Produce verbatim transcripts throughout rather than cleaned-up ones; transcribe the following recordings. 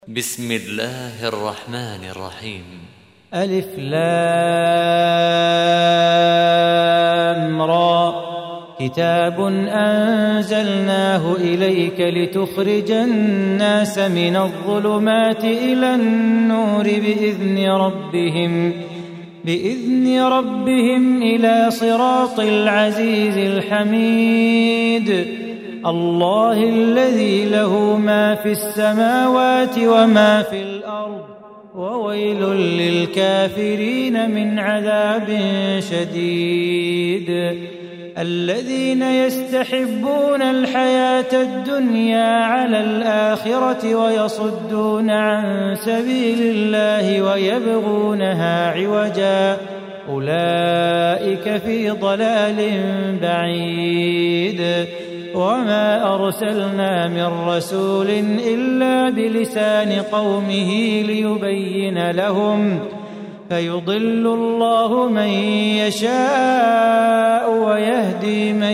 بسم الله الرحمن الرحيم. ألف لام را. كتاب أنزلناه إليك لتخرج الناس من الظلمات إلى النور بإذن ربهم بإذن ربهم إلى صراط العزيز الحميد. الله الذي له ما في السماوات وما في الأرض وويل للكافرين من عذاب شديد. الذين يستحبون الحياة الدنيا على الآخرة ويصدون عن سبيل الله ويبغونها عوجا أولئك في ضلال بعيد. وما أرسلنا من رسول إلا بلسان قومه ليبين لهم فيضل الله من يشاء ويهدي من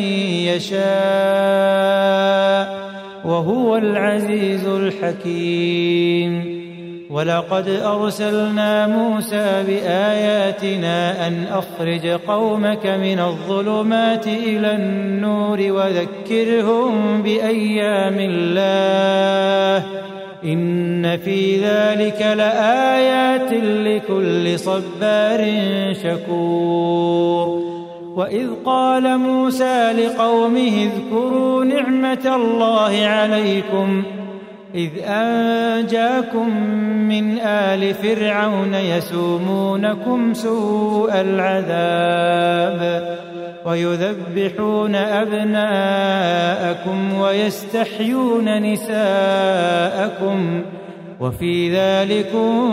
يشاء وهو العزيز الحكيم. ولقد أرسلنا موسى بآياتنا أن أخرج قومك من الظلمات إلى النور وذكرهم بأيام الله إن في ذلك لآيات لكل صبار شكور. وإذ قال موسى لقومه اذكروا نعمة الله عليكم إذ أنجاكم من آل فرعون يسومونكم سوء العذاب ويذبحون أبناءكم ويستحيون نساءكم وفي ذلكم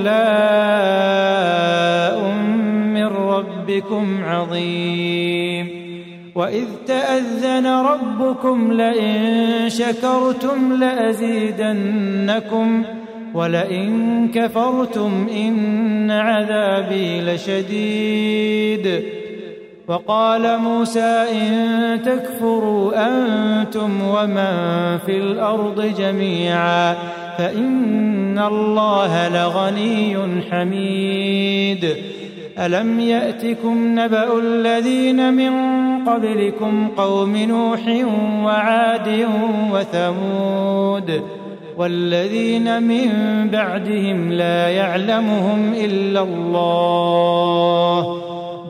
بلاء من ربكم عظيم. وإذ تأذن ربكم لئن شكرتم لأزيدنكم ولئن كفرتم إن عذابي لشديد. وقال موسى إن تكفروا أنتم ومن في الأرض جميعا فإن الله لغني حميد. ألم يأتكم نبأ الذين من قبلكم قوم نوح وعاد وثمود والذين من بعدهم لا يعلمهم إلا الله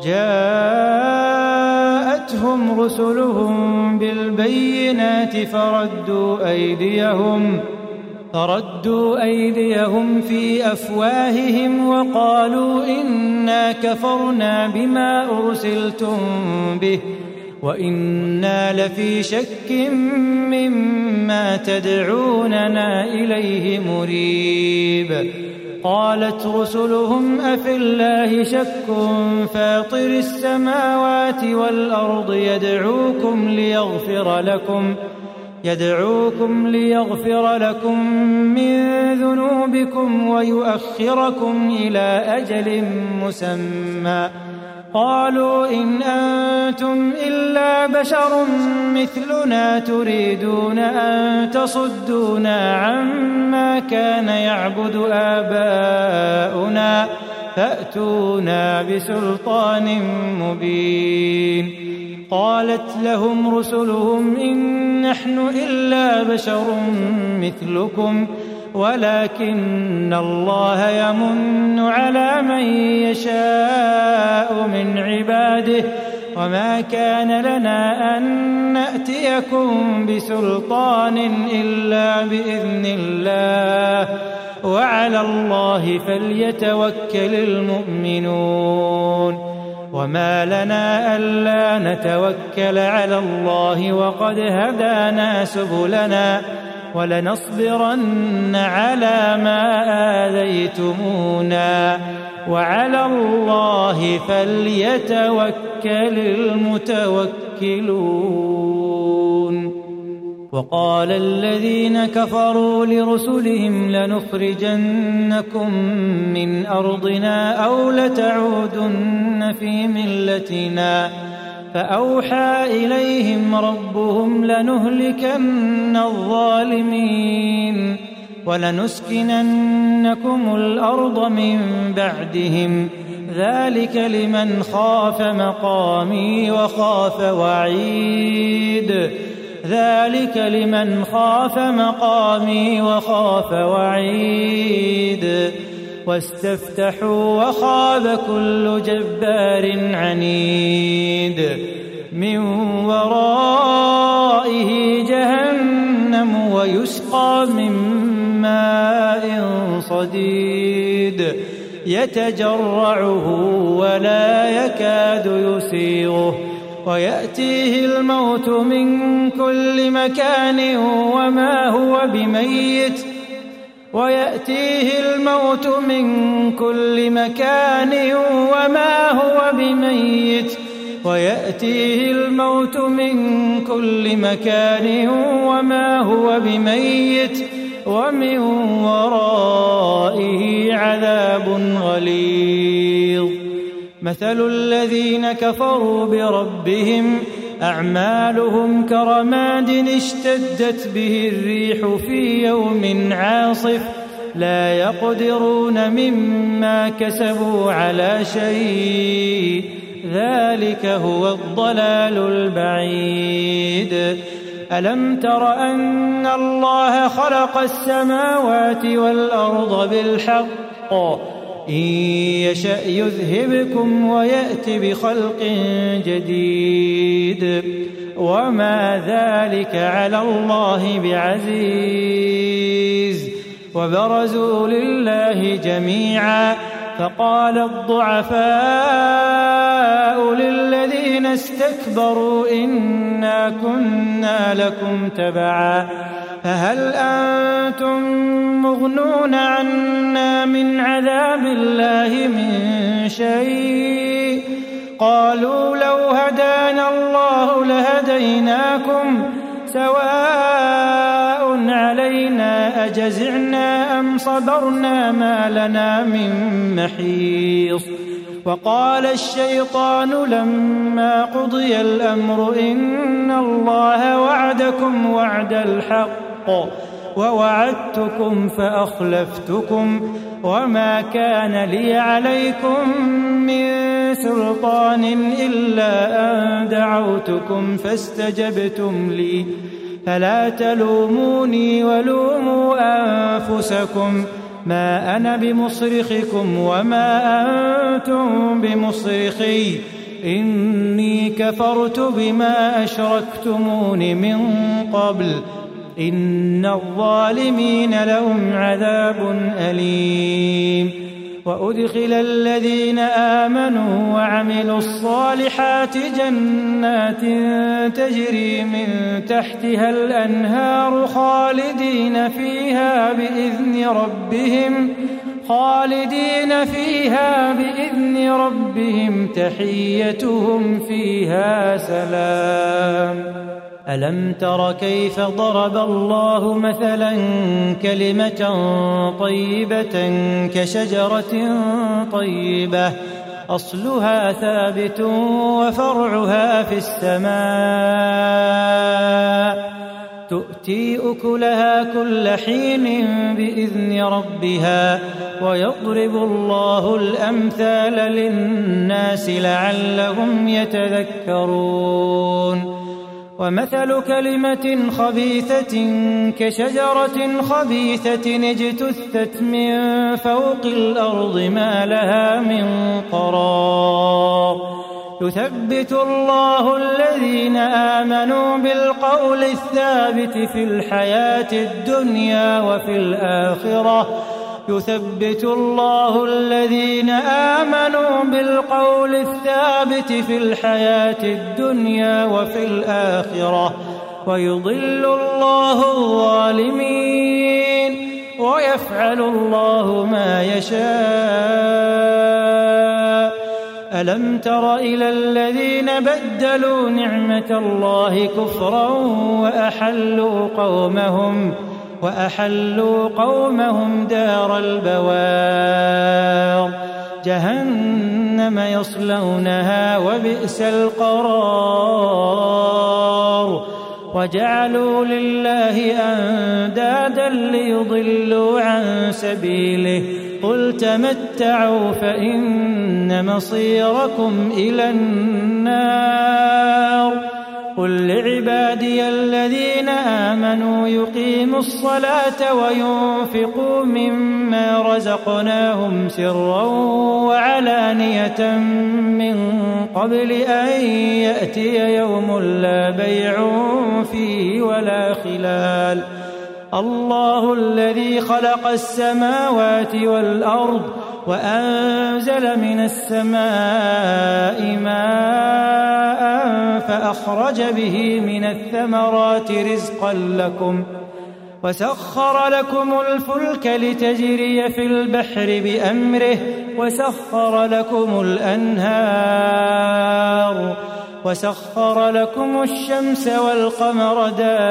جاءتهم رسلهم بالبينات فردوا أيديهم فردوا أيديهم في أفواههم وقالوا إنا كفرنا بما أرسلتم به وإنا لفي شك مما تدعوننا إليه مريب. قالت رسلهم أفي الله شك فاطر السماوات والأرض يدعوكم ليغفر لكم يدعوكم ليغفر لكم من ذنوبكم ويؤخركم إلى أجل مسمى. قالوا إن أنتم إلا بشر مثلنا تريدون أن تصدونا عما كان يعبد آباؤنا فأتونا بسلطان مبين. قالت لهم رسلهم إن نحن إلا بشر مثلكم ولكن الله يمن على من يشاء من عباده وما كان لنا أن نأتيكم بسلطان إلا بإذن الله وعلى الله فليتوكل المؤمنون. وما لنا ألا نتوكل على الله وقد هدانا سبلنا ولنصبرن على ما آذيتمونا وعلى الله فليتوكل المتوكلون. وقال الذين كفروا لرسلهم لنخرجنكم من أرضنا أو لتعودن في ملتنا فأوحى إليهم ربهم لنهلكن الظالمين ولنسكننكم الأرض من بعدهم ذلك لمن خاف مقامي وخاف وعيد ذلك لمن خاف مقامي وخاف وعيد واستفتحوا وخاب كل جبار عنيد من ورائه جهنم ويسقى من ماء صديد يتجرعه ولا يكاد يسيغه ويأتيه الموت من كل مكان وما هو بميت ويأتيه الموت من كل مكان وما هو بميت ويأتيه الموت من كل مكان وما هو بميت ومن ورائه عذاب غليظ مثل الذين كفروا بربهم أعمالهم كرماد اشتدت به الريح في يوم عاصف لا يقدرون مما كسبوا على شيء ذلك هو الضلال البعيد ألم تر أن الله خلق السماوات والأرض بالحق إن يشأ يذهبكم ويأت بخلق جديد وما ذلك على الله بعزيز وبرزوا لله جميعا فقال الضعفاء للذين استكبروا إنا كنا لكم تبعا فهل أنتم مغنون عنا من عذاب الله من شيء قالوا لو هدانا الله لهديناكم سواء علينا أجزعنا أم صبرنا ما لنا من محيص وقال الشيطان لما قضي الأمر إن الله وعدكم وعد الحق ووعدتكم فأخلفتكم وما كان لي عليكم من سلطان إلا أن دعوتكم فاستجبتم لي فلا تلوموني ولوموا أنفسكم ما أنا بمصرخكم وما أنتم بمصرخي إني كفرت بما أشركتمون من قبل إن الظالمين لهم عذاب أليم وأدخل الذين آمنوا وعملوا الصالحات جنات تجري من تحتها الأنهار خالدين فيها بإذن ربهم خالدين فيها بإذن ربهم تحيتهم فيها سلام ألم تر كيف ضرب الله مثلا كلمة طيبة كشجرة طيبة أصلها ثابت وفرعها في السماء تؤتي أكلها كل حين بإذن ربها ويضرب الله الأمثال للناس لعلهم يتذكرون ومثل كلمة خبيثة كشجرة خبيثة اجتثت من فوق الأرض ما لها من قرار يثبت الله الذين آمنوا بالقول الثابت في الحياة الدنيا وفي الآخرة يثبت الله الذين آمنوا بالقول الثابت في الحياة الدنيا وفي الآخرة ويضل الله الظالمين ويفعل الله ما يشاء ألم تر إلى الذين بدلوا نعمة الله كفرا وأحلوا قومهم وأحلوا قومهم دار البوار جهنم يصلونها وبئس القرار وجعلوا لله أندادا ليضلوا عن سبيله قل تمتعوا فإن مصيركم إلى النار قل لعبادي الذين آمنوا يقيموا الصلاة وينفقوا مما رزقناهم سرا وعلانية من قبل أن يأتي يوم لا بيع فيه ولا خلال الله الذي خلق السماوات والأرض وأنزل من السماء ماء فأخرج به من الثمرات رزقا لكم وسخر لكم الفلك لتجري في البحر بأمره وسخر لكم الأنهار وسخر لكم الشمس والقمر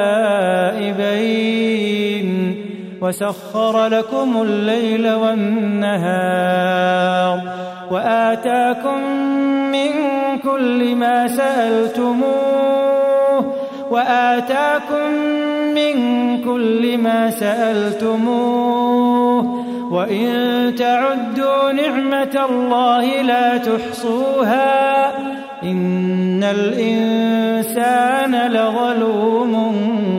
دائبين وسخر لكم الليل والنهار وآتاكم من كل ما سألتموه وآتاكم من كل ما سألتموه وإن تعدوا نعمة الله لا تحصوها إن الإنسان لظلوم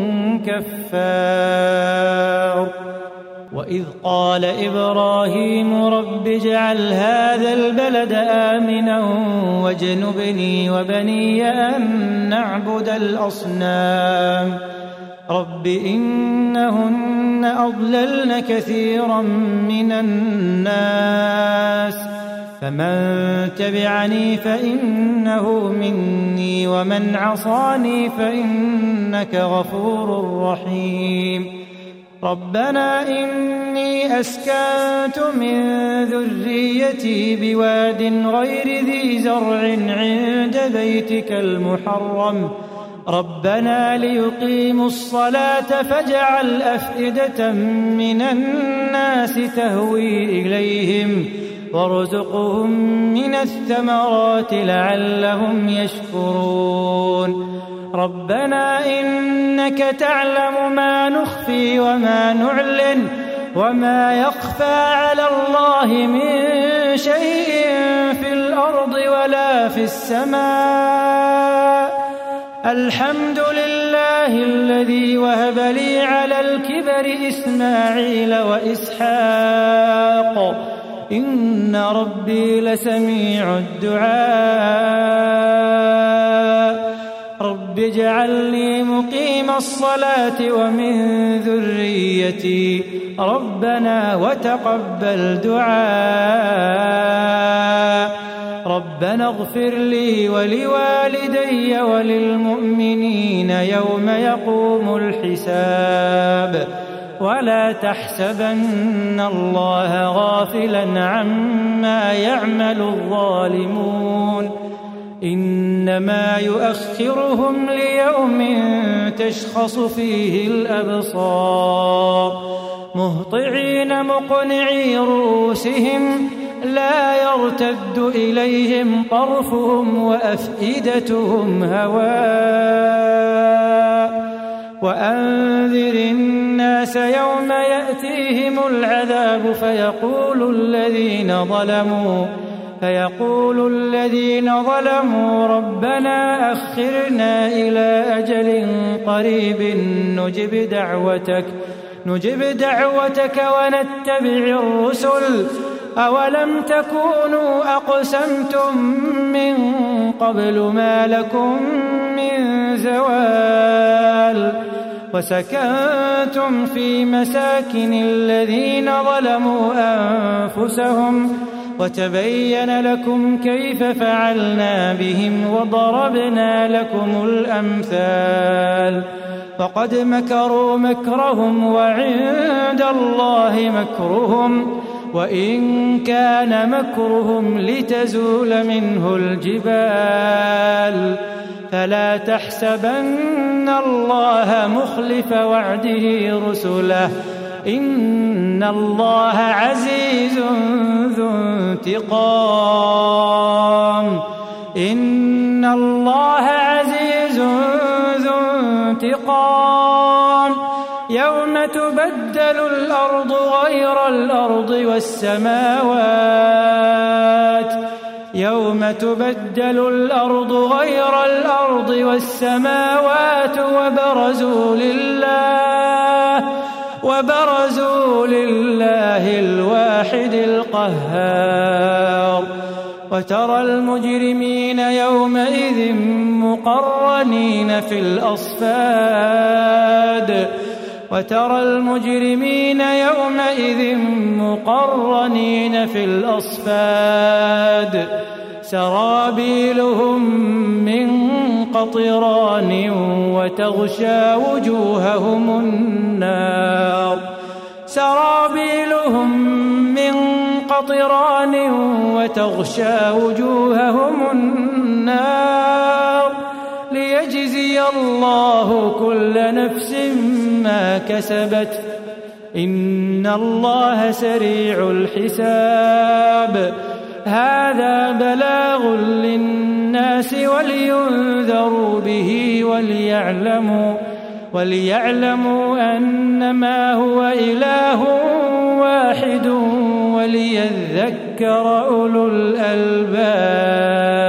كفار وإذ قال إبراهيم رب اجعل هذا البلد آمنا واجنبني وبني أن نعبد الأصنام رب إنهن أضللن كثيرا من الناس فمن تبعني فإنه مني ومن عصاني فإنك غفور رحيم ربنا إني أسكنت من ذريتي بواد غير ذي زرع عند بيتك المحرم ربنا ليقيموا الصلاة فاجعل أفئدة من الناس تهوي إليهم وارزقهم من الثمرات لعلهم يشكرون ربنا إنك تعلم ما نخفي وما نعلن وما يخفى على الله من شيء في الأرض ولا في السماء الحمد لله الذي وهب لي على الكبر إسماعيل وإسحاق إن ربي لسميع الدعاء رب اجعل لي مقيم الصلاة ومن ذريتي ربنا وتقبل دعاء ربنا اغفر لي ولوالدي وللمؤمنين يوم يقوم الحساب ولا تحسبن الله غافلا عما يعمل الظالمون إنما يؤخرهم ليوم تشخص فيه الأبصار مهطعين مقنعي رؤوسهم لا يرتد إليهم طرفهم وأفئدتهم هواء وأنذر الناس يوم يأتيهم العذاب فيقول الذين ظلموا فيقول الذين ظلموا ربنا أخرنا إلى أجل قريب نجب دعوتك نجب دعوتك ونتبع الرسل أولم تكونوا أقسمتم من قبل ما لكم من زوال وسكنتم في مساكن الذين ظلموا أنفسهم وتبين لكم كيف فعلنا بهم وضربنا لكم الأمثال فقد مكروا مكرهم وعند الله مكرهم وإن كان مكرهم لتزول منه الجبال فلا تحسبن الله مخلف وعده رسله إن الله عزيز ذو انتقام إن الله عزيز ذو انتقام تبدل الأرض غير الأرض والسماوات يوم تبدل الأرض غير الأرض والسماوات وبرزوا لله وبرزوا لله الواحد القهار وترى المجرمين يومئذ مقرنين في الأصفاد وترى المجرمين يومئذ مقرنين في الأصفاد سرابيلهم من قطران وتغشى وجوههم النار سرابيلهم من قطران وتغشى وجوههم النار ليجزي الله كل نفس ما كسبت إن الله سريع الحساب هذا بلاغ للناس ولينذروا به وليعلموا وليعلموا أنما هو إله واحد وليذكر أولو الألباب.